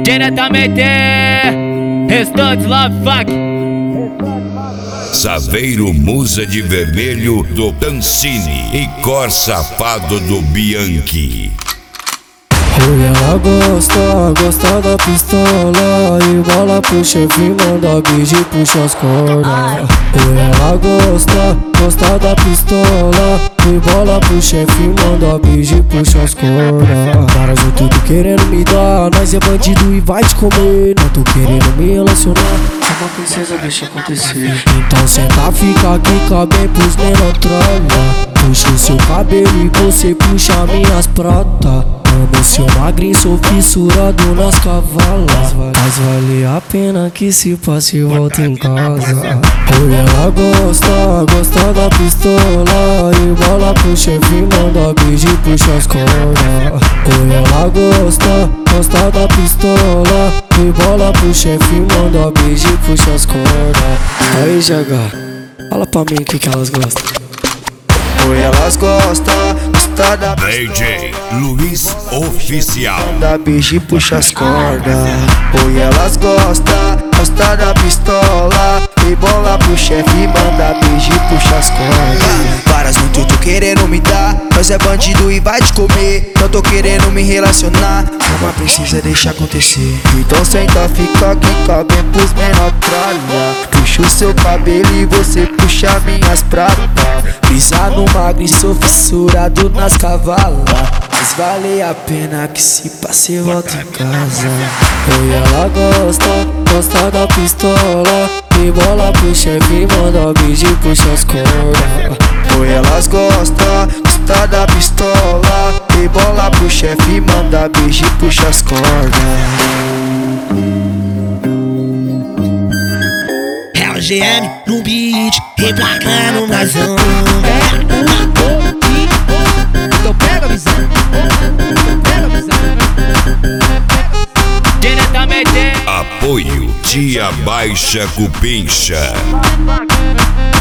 Diretamente, Restantes Love Fuck. Saveiro Musa de Vermelho do Tancini e Cor Safado do Bianchi. Oi, ela gosta da pistola e bola pro chefe, manda beijo e puxa as cordas. Oi, ela gosta da pistola e bola pro chefe, manda beijo e puxa as cordas. Para junto, tudo querendo me dar, nós é bandido e vai te comer. Não tô querendo me relacionar, só uma princesa, deixa acontecer. Então senta, fica aqui, cabe pros menor trolha. Puxa o seu cabelo e você puxa minhas pratas. Amo seu magrinho, sou fissurado nas cavalas. Mas vale a pena que se passe e volta em casa. Oi, ela gosta da pistola e bola pro chefe, manda beijo e puxa as cordas. Oi, ela gosta da pistola e bola pro chefe, manda beijo e puxa as cordas. Aí, GH, fala pra mim o que elas gostam. Oi, elas gostam da DJ Luiz Oficial. da beijo e puxa as cordas. Oi, elas gostam da pistola e bola pro chefe, manda beijo e puxa as cordas. Várias no tudo querendo me dar, nós é bandido e vai te comer. Não tô querendo me relacionar, uma princesa, deixa acontecer. Então senta, fica aqui, cabe pros menor tralha. Puxa o seu cabelo e você puxa minhas pratas. Pisa no magro e sou fissurado nas cavalas. Mas vale a pena que se passe e volta em casa. Oi, ela gosta da pistola e bola pro chefe, manda beijo e puxa as cordas. Oi, elas gostam da pistola e bola pro chefe, manda beijo e puxa as cordas. É o GM no beat, replacando na zona. Então pega a visão. Pega a visão. Diretamente. Apoio Tia Baixa Cupincha.